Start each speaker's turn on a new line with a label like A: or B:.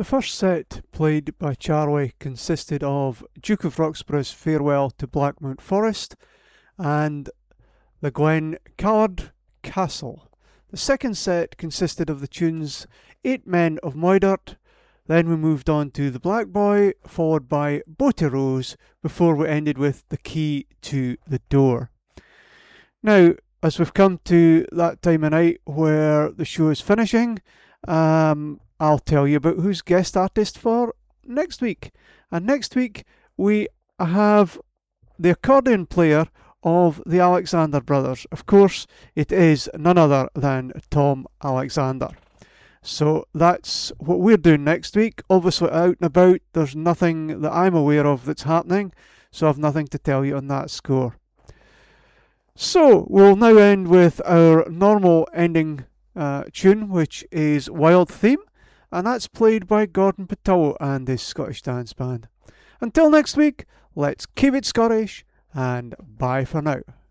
A: The first set, played by Charlie, consisted of Duke of Roxburgh's Farewell to Blackmount Forest and the Glen Callard Castle. The second set consisted of the tunes Eight Men of Moidart. Then we moved on to The Black Boy, followed by Boaty Rose, before we ended with The Key to the Door. Now, as we've come to that time of night where the show is finishing, I'll tell you about who's guest artist for next week. And next week we have the accordion player of the Alexander Brothers. Of course, it is none other than Tom Alexander. So that's what we're doing next week. Obviously out and about, there's nothing that I'm aware of that's happening, so I've nothing to tell you on that score. So we'll now end with our normal ending tune, which is Wild Theme, and that's played by Gordon Patullo and his Scottish Dance Band. Until next week, let's keep it Scottish, and bye for now.